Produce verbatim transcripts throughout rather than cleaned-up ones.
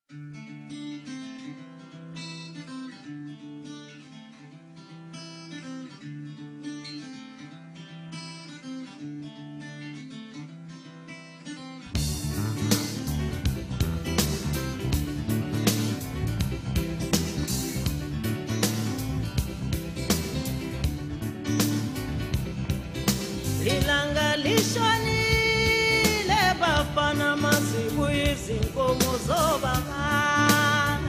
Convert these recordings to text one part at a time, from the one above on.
Ilanga lishonile bafana masibu izinkomo zobaba.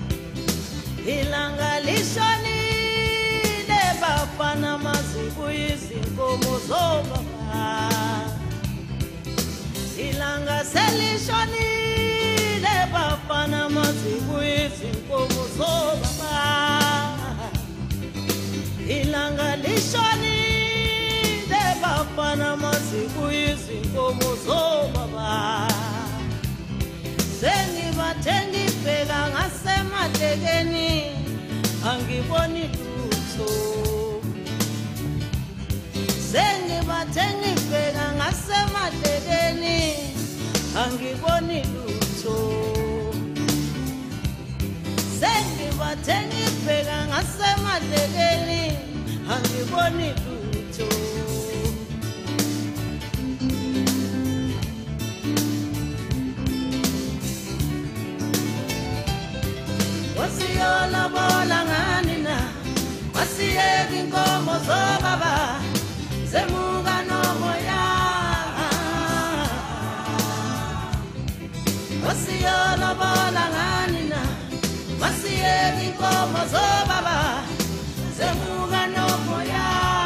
Ilanga lishonile bafana masibu izinkomo zobaba. Ilanga selishonile bafana masibu izinkomo zobaba. Ilanga lishonile bafana masibu izinkomo zobaba. Sengibathenga ibheka ngasematekeni angiboni lutho. Sengibathenga ibheka ngasematekeni angiboni lutho. Sengibathenga ibheka ngasematekeni angiboni lutho. Wasiyola bola ngani na wasiyeka inkomo zobaba zemuka nomoya. Wasiyola bola ngani na wasiyeka inkomo zobaba zemuka nomoya.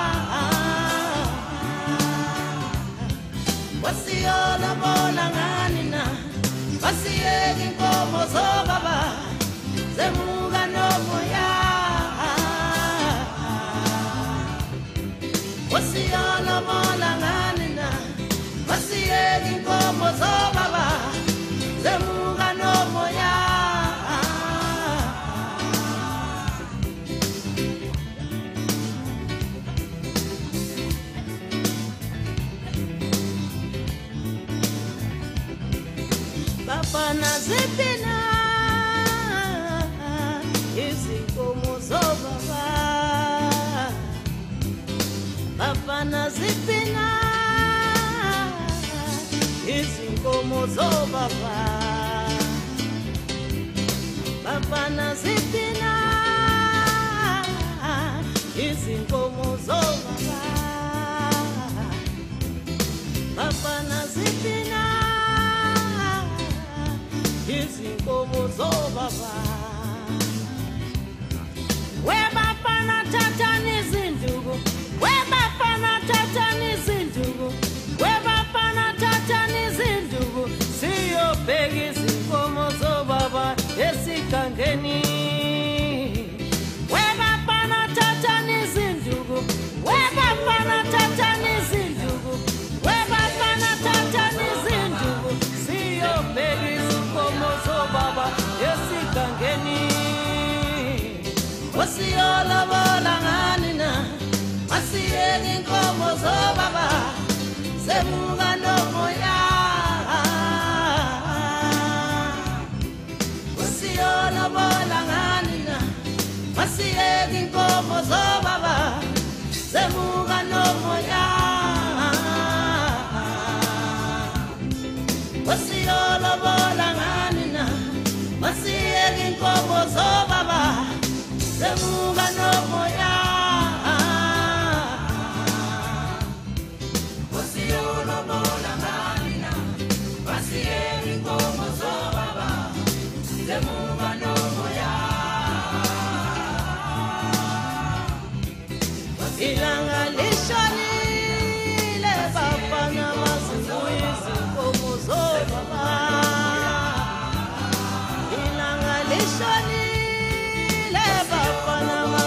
Wasiyola bola ngani na wasiyeka inkomo zobaba zemuka nomoya. Wasiyola bola ngani na wasiyeka inkomo zobaba zemuka nomoya. Bafana zipina izinkomo zobaba. Bafana zipina izinkomo zobaba. Bafana zipina izinkomo zobaba. Bafana zipina izinkomo zobaba. We bafana thathani izinduku, we bafana thathani izinduku, we bafana thathani izinduku, siyobheka izinkomo zobaba esigangeni. We bafana thathani izinduku, we bafana thathani izinduku, we bafana thathani izinduku, siyobheka izinkomo zobaba esigangeni. Wasiyola bola ngani na wasiyeka inkomo zobaba zemuka nomoya. Wasiyola bola ngani na wasiyeka inkomo zobaba zemuka nomoya. Wasiyola bola ngani na wasiyeka inkomo zobaba zemuka nomoya. Wasiyola bola ngani na wasiyeka inkomo zobaba zemuka nomoya. Ilanga lishonile bafana masibu izinkomo zobaba. Ilanga lishonile bafana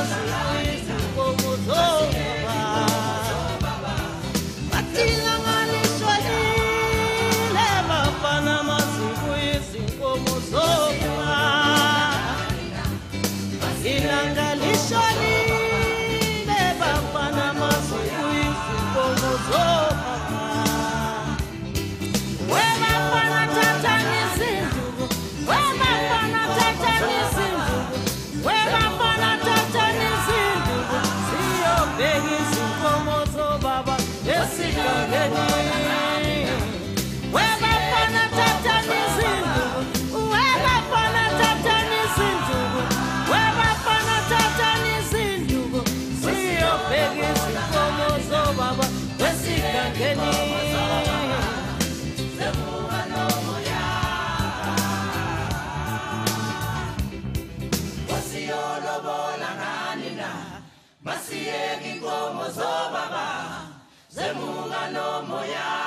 masiyeke inkomo zobaba zemunga nomoya